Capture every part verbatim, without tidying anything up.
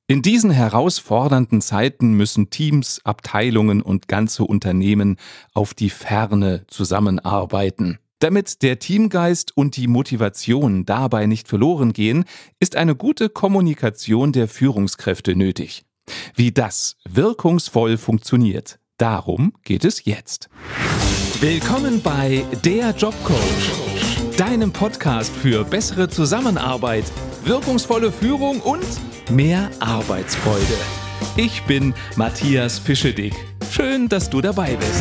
In diesen herausfordernden Zeiten müssen Teams, Abteilungen und ganze Unternehmen auf die Ferne zusammenarbeiten. Damit der Teamgeist und die Motivation dabei nicht verloren gehen, ist eine gute Kommunikation der Führungskräfte nötig. Wie das wirkungsvoll funktioniert, darum geht es jetzt. Willkommen bei Der Jobcoach, deinem Podcast für bessere Zusammenarbeit, wirkungsvolle Führung und mehr Arbeitsfreude. Ich bin Matthias Fischedick. Schön, dass du dabei bist.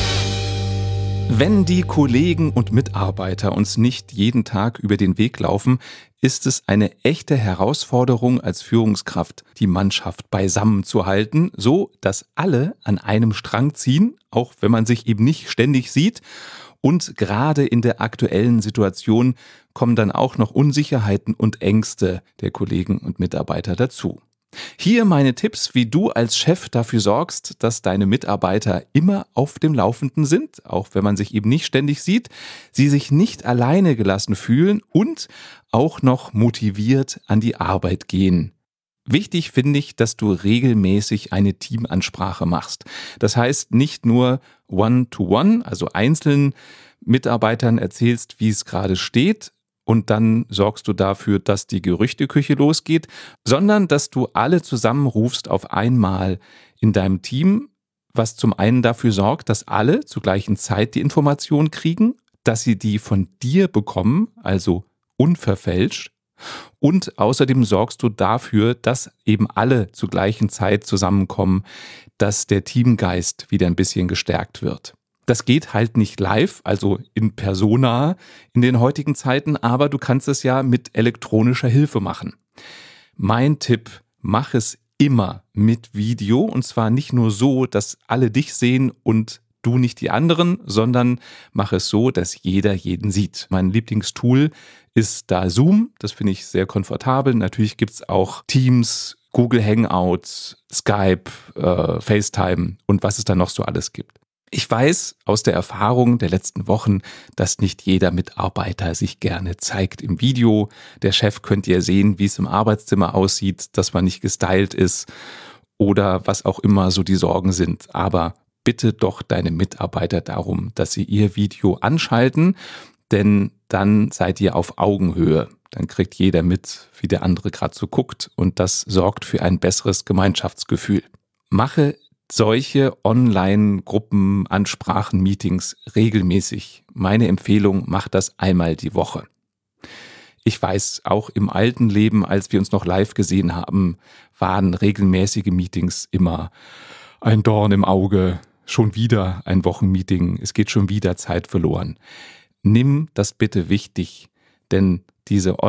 Wenn die Kollegen und Mitarbeiter uns nicht jeden Tag über den Weg laufen, ist es eine echte Herausforderung als Führungskraft, die Mannschaft beisammen zu halten, so dass alle an einem Strang ziehen, auch wenn man sich eben nicht ständig sieht. Und gerade in der aktuellen Situation kommen dann auch noch Unsicherheiten und Ängste der Kollegen und Mitarbeiter dazu. Hier meine Tipps, wie du als Chef dafür sorgst, dass deine Mitarbeiter immer auf dem Laufenden sind, auch wenn man sich eben nicht ständig sieht, sie sich nicht alleine gelassen fühlen und auch noch motiviert an die Arbeit gehen. Wichtig finde ich, dass du regelmäßig eine Teamansprache machst. Das heißt, nicht nur One-to-One, also einzelnen Mitarbeitern erzählst, wie es gerade steht, und dann sorgst du dafür, dass die Gerüchteküche losgeht, sondern dass du alle zusammenrufst auf einmal in deinem Team, was zum einen dafür sorgt, dass alle zur gleichen Zeit die Information kriegen, dass sie die von dir bekommen, also unverfälscht. Und außerdem sorgst du dafür, dass eben alle zur gleichen Zeit zusammenkommen, dass der Teamgeist wieder ein bisschen gestärkt wird. Das geht halt nicht live, also in persona in den heutigen Zeiten, aber du kannst es ja mit elektronischer Hilfe machen. Mein Tipp, mach es immer mit Video, und zwar nicht nur so, dass alle dich sehen und du nicht die anderen, sondern mach es so, dass jeder jeden sieht. Mein Lieblingstool ist da Zoom, das finde ich sehr komfortabel. Natürlich gibt es auch Teams, Google Hangouts, Skype, äh, FaceTime und was es da noch so alles gibt. Ich weiß aus der Erfahrung der letzten Wochen, dass nicht jeder Mitarbeiter sich gerne zeigt im Video. Der Chef könnte ja sehen, wie es im Arbeitszimmer aussieht, dass man nicht gestylt ist oder was auch immer so die Sorgen sind. Aber bitte doch deine Mitarbeiter darum, dass sie ihr Video anschalten, denn dann seid ihr auf Augenhöhe. Dann kriegt jeder mit, wie der andere gerade so guckt, und das sorgt für ein besseres Gemeinschaftsgefühl. Mache solche Online-Gruppen, Ansprachen, Meetings regelmäßig. Meine Empfehlung, mach das einmal die Woche. Ich weiß, auch im alten Leben, als wir uns noch live gesehen haben, waren regelmäßige Meetings immer ein Dorn im Auge. Schon wieder ein Wochenmeeting, es geht schon wieder Zeit verloren. Nimm das bitte wichtig, denn diese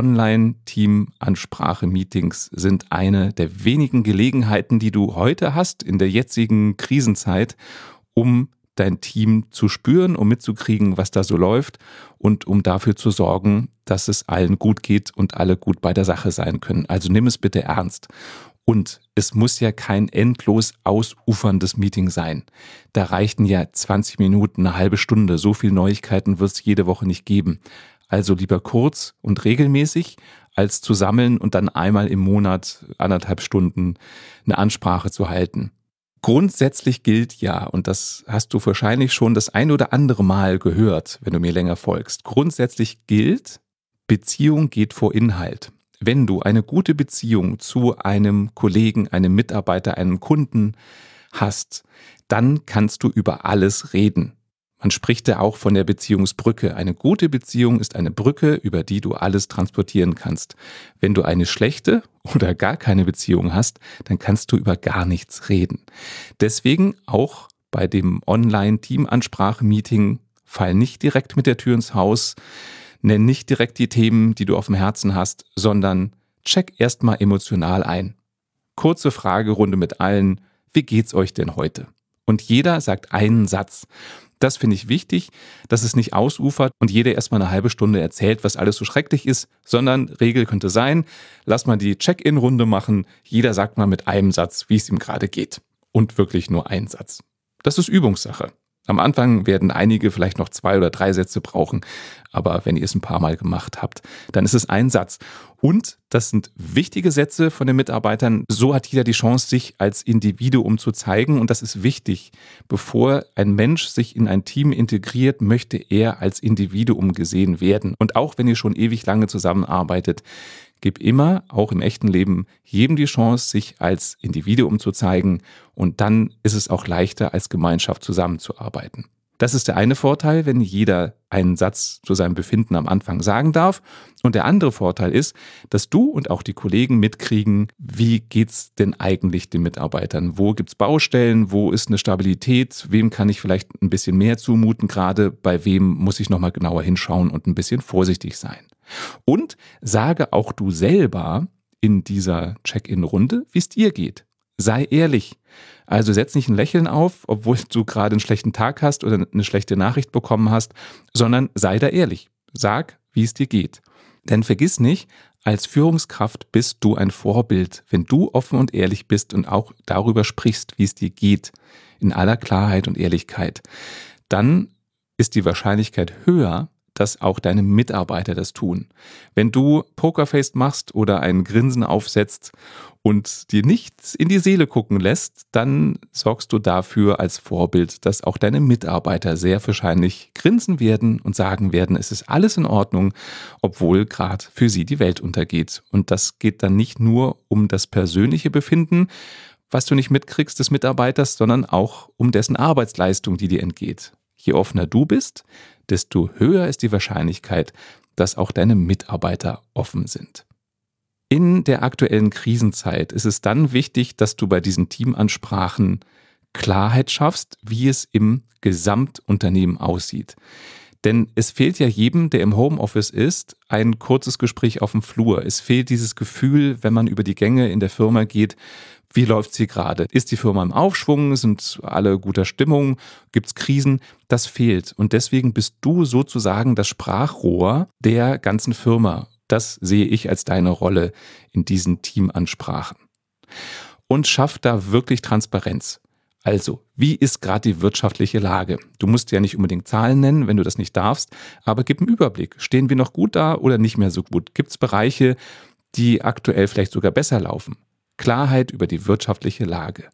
Online-Team-Ansprache-Meetings sind eine der wenigen Gelegenheiten, die du heute hast in der jetzigen Krisenzeit, um dein Team zu spüren, um mitzukriegen, was da so läuft und um dafür zu sorgen, dass es allen gut geht und alle gut bei der Sache sein können. Also nimm es bitte ernst. Und es muss ja kein endlos ausuferndes Meeting sein. Da reichten ja zwanzig Minuten, eine halbe Stunde. So viel Neuigkeiten wird es jede Woche nicht geben. Also lieber kurz und regelmäßig, als zu sammeln und dann einmal im Monat anderthalb Stunden eine Ansprache zu halten. Grundsätzlich gilt ja, und das hast du wahrscheinlich schon das ein oder andere Mal gehört, wenn du mir länger folgst. Grundsätzlich gilt, Beziehung geht vor Inhalt. Wenn du eine gute Beziehung zu einem Kollegen, einem Mitarbeiter, einem Kunden hast, dann kannst du über alles reden. Man spricht ja auch von der Beziehungsbrücke. Eine gute Beziehung ist eine Brücke, über die du alles transportieren kannst. Wenn du eine schlechte oder gar keine Beziehung hast, dann kannst du über gar nichts reden. Deswegen auch bei dem Online-Team-Ansprache-Meeting fall nicht direkt mit der Tür ins Haus, nenn nicht direkt die Themen, die du auf dem Herzen hast, sondern check erstmal emotional ein. Kurze Fragerunde mit allen, wie geht's euch denn heute? Und jeder sagt einen Satz. Das finde ich wichtig, dass es nicht ausufert und jeder erstmal eine halbe Stunde erzählt, was alles so schrecklich ist, sondern Regel könnte sein, lass mal die Check-in-Runde machen, jeder sagt mal mit einem Satz, wie es ihm gerade geht. Und wirklich nur einen Satz. Das ist Übungssache. Am Anfang werden einige vielleicht noch zwei oder drei Sätze brauchen, aber wenn ihr es ein paar Mal gemacht habt, dann ist es ein Satz. Und das sind wichtige Sätze von den Mitarbeitern. So hat jeder die Chance, sich als Individuum zu zeigen und das ist wichtig. Bevor ein Mensch sich in ein Team integriert, möchte er als Individuum gesehen werden. Und auch wenn ihr schon ewig lange zusammenarbeitet, gib immer, auch im echten Leben, jedem die Chance, sich als Individuum zu zeigen und dann ist es auch leichter, als Gemeinschaft zusammenzuarbeiten. Das ist der eine Vorteil, wenn jeder einen Satz zu seinem Befinden am Anfang sagen darf. Und der andere Vorteil ist, dass du und auch die Kollegen mitkriegen, wie geht's denn eigentlich den Mitarbeitern? Wo gibt's Baustellen? Wo ist eine Stabilität? Wem kann ich vielleicht ein bisschen mehr zumuten gerade? Bei wem muss ich nochmal genauer hinschauen und ein bisschen vorsichtig sein? Und sage auch du selber in dieser Check-in-Runde, wie es dir geht. Sei ehrlich. Also setz nicht ein Lächeln auf, obwohl du gerade einen schlechten Tag hast oder eine schlechte Nachricht bekommen hast, sondern sei da ehrlich. Sag, wie es dir geht. Denn vergiss nicht, als Führungskraft bist du ein Vorbild, wenn du offen und ehrlich bist und auch darüber sprichst, wie es dir geht, in aller Klarheit und Ehrlichkeit. Dann ist die Wahrscheinlichkeit höher, dass auch deine Mitarbeiter das tun. Wenn du Pokerface machst oder ein Grinsen aufsetzt und dir nichts in die Seele gucken lässt, dann sorgst du dafür als Vorbild, dass auch deine Mitarbeiter sehr wahrscheinlich grinsen werden und sagen werden, es ist alles in Ordnung, obwohl gerade für sie die Welt untergeht. Und das geht dann nicht nur um das persönliche Befinden, was du nicht mitkriegst des Mitarbeiters, sondern auch um dessen Arbeitsleistung, die dir entgeht. Je offener du bist, desto höher ist die Wahrscheinlichkeit, dass auch deine Mitarbeiter offen sind. In der aktuellen Krisenzeit ist es dann wichtig, dass du bei diesen Teamansprachen Klarheit schaffst, wie es im Gesamtunternehmen aussieht. Denn es fehlt ja jedem, der im Homeoffice ist, ein kurzes Gespräch auf dem Flur. Es fehlt dieses Gefühl, wenn man über die Gänge in der Firma geht, wie läuft sie gerade? Ist die Firma im Aufschwung? Sind alle guter Stimmung? Gibt's Krisen? Das fehlt. Und deswegen bist du sozusagen das Sprachrohr der ganzen Firma. Das sehe ich als deine Rolle in diesen Teamansprachen. Und schaff da wirklich Transparenz. Also, wie ist gerade die wirtschaftliche Lage? Du musst ja nicht unbedingt Zahlen nennen, wenn du das nicht darfst, aber gib einen Überblick. Stehen wir noch gut da oder nicht mehr so gut? Gibt es Bereiche, die aktuell vielleicht sogar besser laufen? Klarheit über die wirtschaftliche Lage.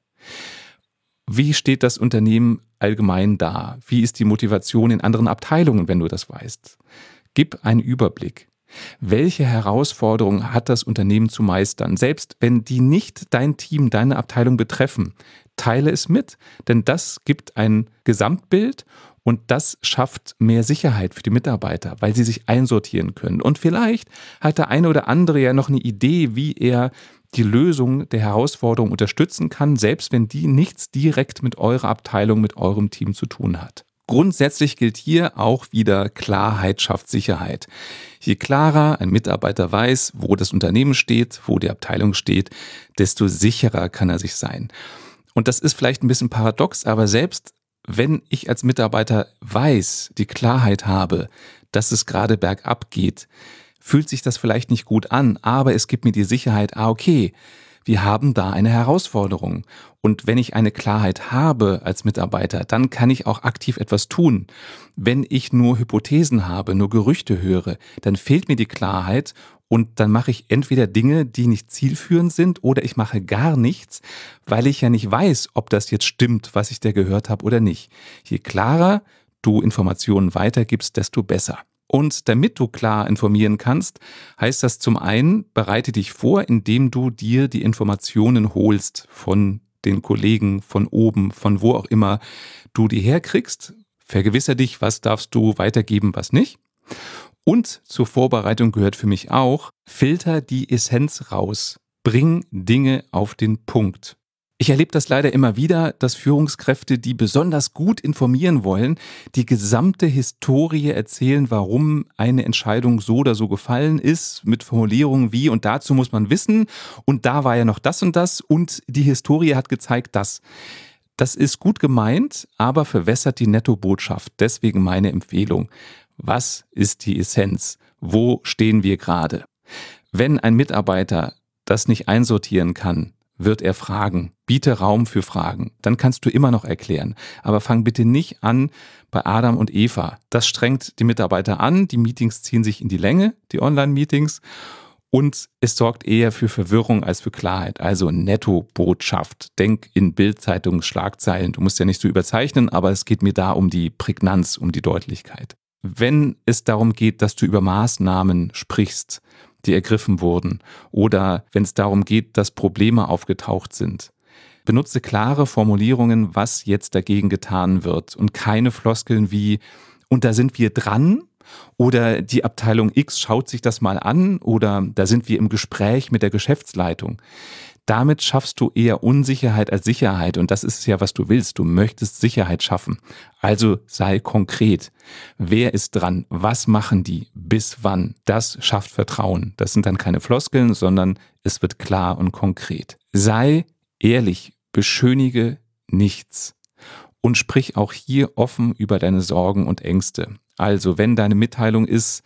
Wie steht das Unternehmen allgemein da? Wie ist die Motivation in anderen Abteilungen, wenn du das weißt? Gib einen Überblick. Welche Herausforderungen hat das Unternehmen zu meistern? Selbst wenn die nicht dein Team, deine Abteilung betreffen, teile es mit, denn das gibt ein Gesamtbild und das schafft mehr Sicherheit für die Mitarbeiter, weil sie sich einsortieren können. Und vielleicht hat der eine oder andere ja noch eine Idee, wie er die Lösung der Herausforderung unterstützen kann, selbst wenn die nichts direkt mit eurer Abteilung, mit eurem Team zu tun hat. Grundsätzlich gilt hier auch wieder, Klarheit schafft Sicherheit. Je klarer ein Mitarbeiter weiß, wo das Unternehmen steht, wo die Abteilung steht, desto sicherer kann er sich sein. Und das ist vielleicht ein bisschen paradox, aber selbst wenn ich als Mitarbeiter weiß, die Klarheit habe, dass es gerade bergab geht, fühlt sich das vielleicht nicht gut an, aber es gibt mir die Sicherheit, ah okay, wir haben da eine Herausforderung. Und wenn ich eine Klarheit habe als Mitarbeiter, dann kann ich auch aktiv etwas tun. Wenn ich nur Hypothesen habe, nur Gerüchte höre, dann fehlt mir die Klarheit und dann mache ich entweder Dinge, die nicht zielführend sind, oder ich mache gar nichts, weil ich ja nicht weiß, ob das jetzt stimmt, was ich da gehört habe oder nicht. Je klarer du Informationen weitergibst, desto besser. Und damit du klar informieren kannst, heißt das zum einen, bereite dich vor, indem du dir die Informationen holst von den Kollegen, von oben, von wo auch immer du die herkriegst. Vergewissere dich, was darfst du weitergeben, was nicht. Und zur Vorbereitung gehört für mich auch, filter die Essenz raus. Bring Dinge auf den Punkt. Ich erlebe das leider immer wieder, dass Führungskräfte, die besonders gut informieren wollen, die gesamte Historie erzählen, warum eine Entscheidung so oder so gefallen ist, mit Formulierungen wie und dazu muss man wissen und da war ja noch das und das und die Historie hat gezeigt das. Das ist gut gemeint, aber verwässert die Nettobotschaft. Deswegen meine Empfehlung. Was ist die Essenz? Wo stehen wir gerade? Wenn ein Mitarbeiter das nicht einsortieren kann, wird er fragen. Biete Raum für Fragen. Dann kannst du immer noch erklären. Aber fang bitte nicht an bei Adam und Eva. Das strengt die Mitarbeiter an. Die Meetings ziehen sich in die Länge, die Online-Meetings. Und es sorgt eher für Verwirrung als für Klarheit. Also Netto-Botschaft. Denk in Bild-Zeitungs-Schlagzeilen. Du musst ja nicht so überzeichnen, aber es geht mir da um die Prägnanz, um die Deutlichkeit. Wenn es darum geht, dass du über Maßnahmen sprichst, die ergriffen wurden, oder wenn es darum geht, dass Probleme aufgetaucht sind, benutze klare Formulierungen, was jetzt dagegen getan wird und keine Floskeln wie „und da sind wir dran" oder „die Abteilung X schaut sich das mal an" oder „da sind wir im Gespräch mit der Geschäftsleitung". Damit schaffst du eher Unsicherheit als Sicherheit und das ist ja, was du willst. Du möchtest Sicherheit schaffen. Also sei konkret. Wer ist dran? Was machen die? Bis wann? Das schafft Vertrauen. Das sind dann keine Floskeln, sondern es wird klar und konkret. Sei ehrlich, beschönige nichts und sprich auch hier offen über deine Sorgen und Ängste. Also wenn deine Mitteilung ist,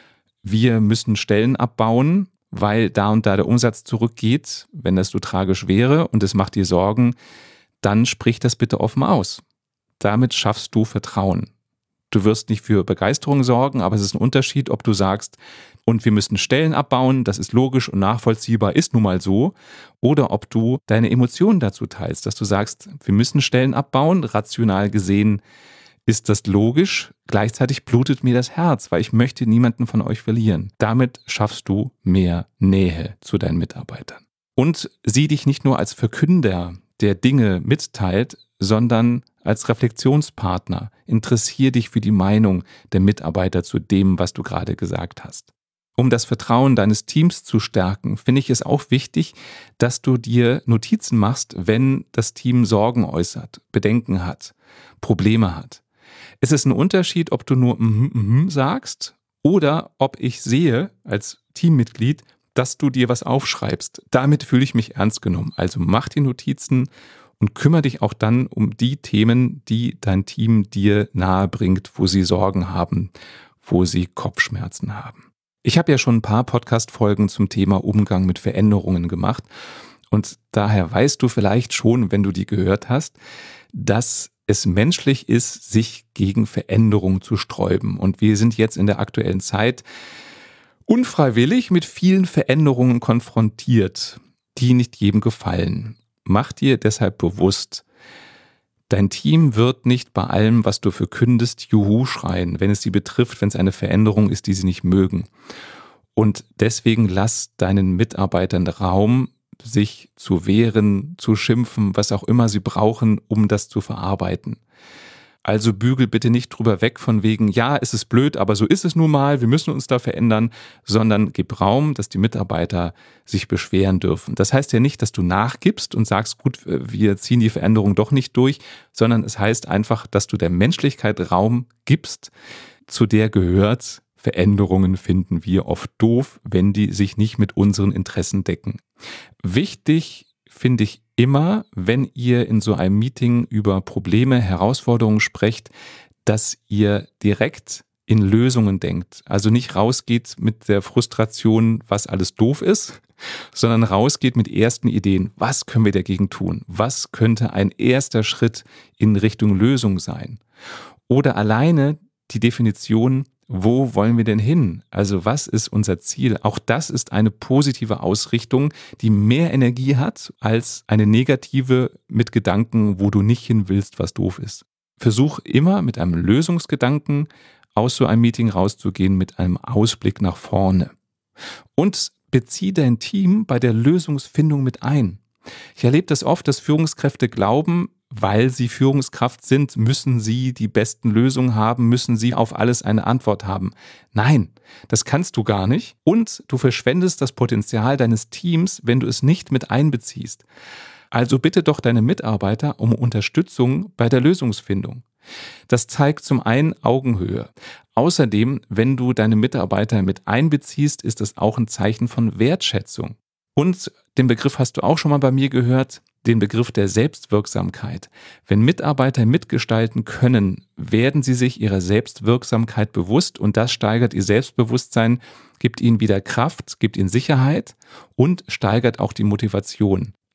wir müssen Stellen abbauen, weil da und da der Umsatz zurückgeht, wenn das so tragisch wäre und es macht dir Sorgen, dann sprich das bitte offen aus. Damit schaffst du Vertrauen. Du wirst nicht für Begeisterung sorgen, aber es ist ein Unterschied, ob du sagst, und wir müssen Stellen abbauen, das ist logisch und nachvollziehbar, ist nun mal so, oder ob du deine Emotionen dazu teilst, dass du sagst, wir müssen Stellen abbauen, rational gesehen ist das logisch, gleichzeitig blutet mir das Herz, weil ich möchte niemanden von euch verlieren. Damit schaffst du mehr Nähe zu deinen Mitarbeitern. Und sieh dich nicht nur als Verkünder, der Dinge mitteilt, sondern als Reflexionspartner. Interessier dich für die Meinung der Mitarbeiter zu dem, was du gerade gesagt hast. Um das Vertrauen deines Teams zu stärken, finde ich es auch wichtig, dass du dir Notizen machst, wenn das Team Sorgen äußert, Bedenken hat, Probleme hat. Es ist ein Unterschied, ob du nur mhm, mhm sagst oder ob ich sehe als Teammitglied, dass du dir was aufschreibst. Damit fühle ich mich ernst genommen. Also mach die Notizen und kümmere dich auch dann um die Themen, die dein Team dir nahe bringt, wo sie Sorgen haben, wo sie Kopfschmerzen haben. Ich habe ja schon ein paar Podcast-Folgen zum Thema Umgang mit Veränderungen gemacht und daher weißt du vielleicht schon, wenn du die gehört hast, dass es menschlich ist, sich gegen Veränderung zu sträuben. Und wir sind jetzt in der aktuellen Zeit unfreiwillig mit vielen Veränderungen konfrontiert, die nicht jedem gefallen. Mach dir deshalb bewusst, dein Team wird nicht bei allem, was du verkündest, Juhu schreien, wenn es sie betrifft, wenn es eine Veränderung ist, die sie nicht mögen. Und deswegen lass deinen Mitarbeitern Raum, sich zu wehren, zu schimpfen, was auch immer sie brauchen, um das zu verarbeiten. Also bügel bitte nicht drüber weg von wegen, ja, es ist blöd, aber so ist es nun mal, wir müssen uns da verändern, sondern gib Raum, dass die Mitarbeiter sich beschweren dürfen. Das heißt ja nicht, dass du nachgibst und sagst, gut, wir ziehen die Veränderung doch nicht durch, sondern es heißt einfach, dass du der Menschlichkeit Raum gibst, zu der gehört, Veränderungen finden wir oft doof, wenn die sich nicht mit unseren Interessen decken. Wichtig finde ich immer, wenn ihr in so einem Meeting über Probleme, Herausforderungen sprecht, dass ihr direkt in Lösungen denkt. Also nicht rausgeht mit der Frustration, was alles doof ist, sondern rausgeht mit ersten Ideen. Was können wir dagegen tun? Was könnte ein erster Schritt in Richtung Lösung sein? Oder alleine die Definition, wo wollen wir denn hin? Also was ist unser Ziel? Auch das ist eine positive Ausrichtung, die mehr Energie hat als eine negative mit Gedanken, wo du nicht hin willst, was doof ist. Versuch immer mit einem Lösungsgedanken aus so einem Meeting rauszugehen, mit einem Ausblick nach vorne. Und bezieh dein Team bei der Lösungsfindung mit ein. Ich erlebe das oft, dass Führungskräfte glauben, weil sie Führungskraft sind, müssen sie die besten Lösungen haben, müssen sie auf alles eine Antwort haben. Nein, das kannst du gar nicht und du verschwendest das Potenzial deines Teams, wenn du es nicht mit einbeziehst. Also bitte doch deine Mitarbeiter um Unterstützung bei der Lösungsfindung. Das zeigt zum einen Augenhöhe. Außerdem, wenn du deine Mitarbeiter mit einbeziehst, ist es auch ein Zeichen von Wertschätzung. Und den Begriff hast du auch schon mal bei mir gehört, den Begriff der Selbstwirksamkeit. Wenn Mitarbeiter mitgestalten können, werden sie sich ihrer Selbstwirksamkeit bewusst und das steigert ihr Selbstbewusstsein, gibt ihnen wieder Kraft, gibt ihnen Sicherheit und steigert auch die Motivation.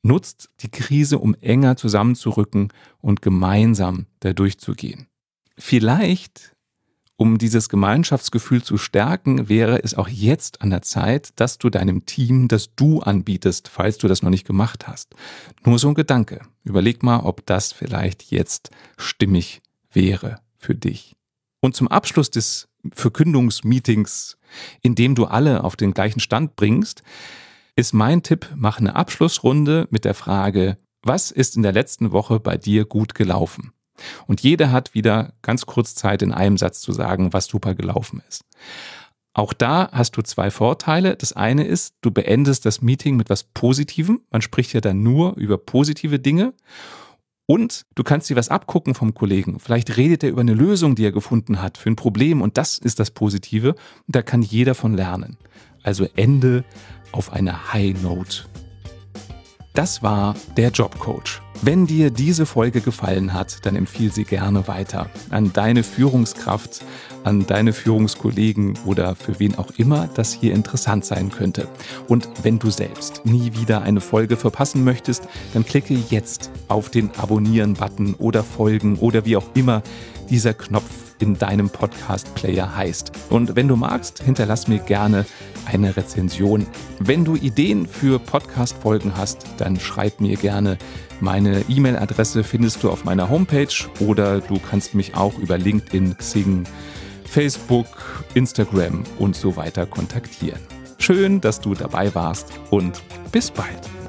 nutzt die Krise, um enger zusammenzurücken und gemeinsam da durchzugehen. Vielleicht, um dieses Gemeinschaftsgefühl zu stärken, wäre es auch jetzt an der Zeit, dass du deinem Team das Du anbietest, falls du das noch nicht gemacht hast. Nur so ein Gedanke. Überleg mal, ob das vielleicht jetzt stimmig wäre für dich. Und zum Abschluss des Verkündungsmeetings, in dem du alle auf den gleichen Stand bringst, ist mein Tipp, mach eine Abschlussrunde mit der Frage, was ist in der letzten Woche bei dir gut gelaufen? Und jeder hat wieder ganz kurz Zeit, in einem Satz zu sagen, was super gelaufen ist. Auch da hast du zwei Vorteile. Das eine ist, du beendest das Meeting mit was Positivem. Man spricht ja dann nur über positive Dinge. Und du kannst dir was abgucken vom Kollegen. Vielleicht redet er über eine Lösung, die er gefunden hat für ein Problem. Und das ist das Positive. Und da kann jeder von lernen. Also Ende auf einer High Note. Das war der Jobcoach. Wenn dir diese Folge gefallen hat, dann empfiehl sie gerne weiter an deine Führungskraft, an deine Führungskollegen oder für wen auch immer das hier interessant sein könnte. Und wenn du selbst nie wieder eine Folge verpassen möchtest, dann klicke jetzt auf den Abonnieren-Button oder Folgen oder wie auch immer dieser Knopf in deinem Podcast-Player heißt. Und wenn du magst, hinterlass mir gerne eine Rezension. Wenn du Ideen für Podcast-Folgen hast, dann schreib mir gerne. Meine E-Mail-Adresse findest du auf meiner Homepage oder du kannst mich auch über LinkedIn, Xing, Facebook, Instagram und so weiter kontaktieren. Schön, dass du dabei warst und bis bald.